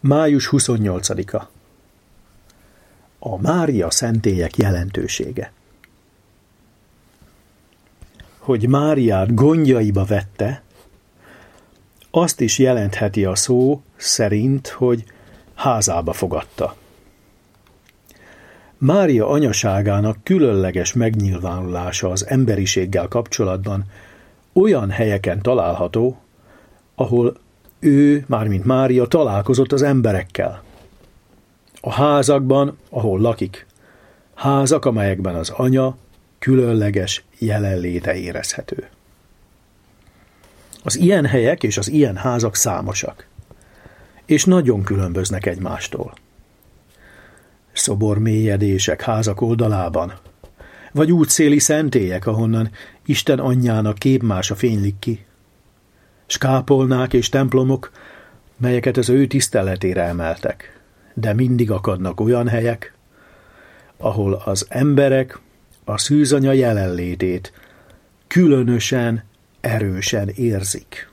Május 28-a. A Mária szentélyek jelentősége. Hogy Máriát gondjaiba vette, azt is jelentheti a szó szerint, hogy házába fogadta. Mária anyaságának különleges megnyilvánulása az emberiséggel kapcsolatban olyan helyeken található, ahol ő, mármint Mária, találkozott az emberekkel. A házakban, ahol lakik. Házak, amelyekben az anya különleges jelenléte érezhető. Az ilyen helyek és az ilyen házak számosak, és nagyon különböznek egymástól. Szobormélyedések házak oldalában, vagy útszéli szentélyek, ahonnan Isten anyjának képmása fénylik ki. S kápolnák és templomok, melyeket az ő tiszteletére emeltek, de mindig akadnak olyan helyek, ahol az emberek a szűzanya jelenlétét különösen, erősen érzik.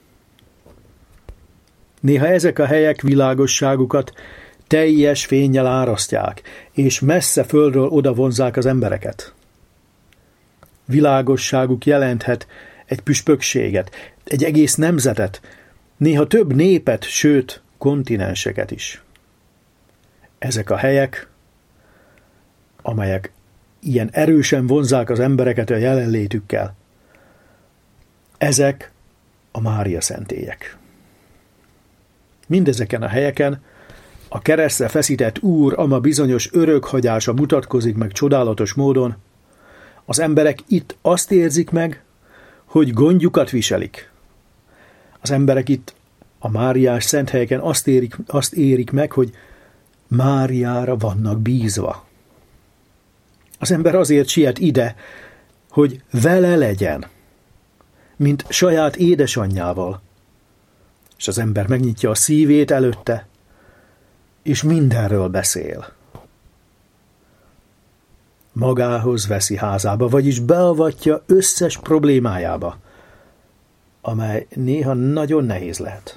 Néha ezek a helyek világosságukat teljes fénnyel árasztják, és messze földről odavonzák az embereket. Világosságuk jelenthet egy püspökséget, egy egész nemzetet, néha több népet, sőt, kontinenseket is. Ezek a helyek, amelyek ilyen erősen vonzák az embereket a jelenlétükkel, ezek a Mária szentélyek. Mindezeken a helyeken a keresztre feszített Úr ama bizonyos örökhagyása mutatkozik meg csodálatos módon. Az emberek itt azt érzik meg, hogy gondjukat viselik. Az emberek itt a máriás szent helyeken azt érik meg, hogy Máriára vannak bízva. Az ember azért siet ide, hogy vele legyen, mint saját édesanyjával. És az ember megnyitja a szívét előtte, és mindenről beszél. Magához veszi házába, vagyis beavatja összes problémájába, amely néha nagyon nehéz lehet.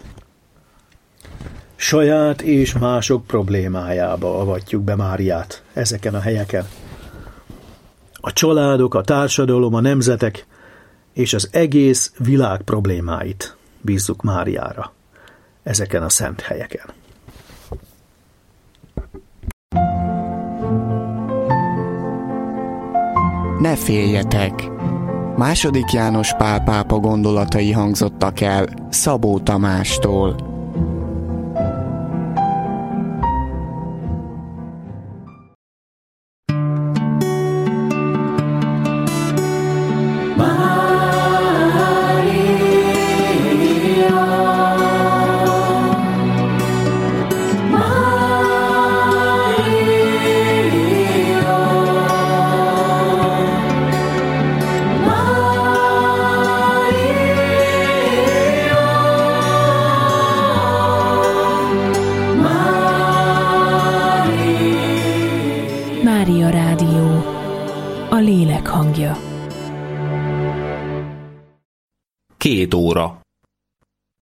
Saját és mások problémájába avatjuk be Máriát ezeken a helyeken. A családok, a társadalom, a nemzetek és az egész világ problémáit bízzuk Máriára ezeken a szent helyeken. Ne féljetek! II. János Pál pápa gondolatai hangzottak el Szabó Tamástól. Mária Rádió, a lélek hangja. 2 óra.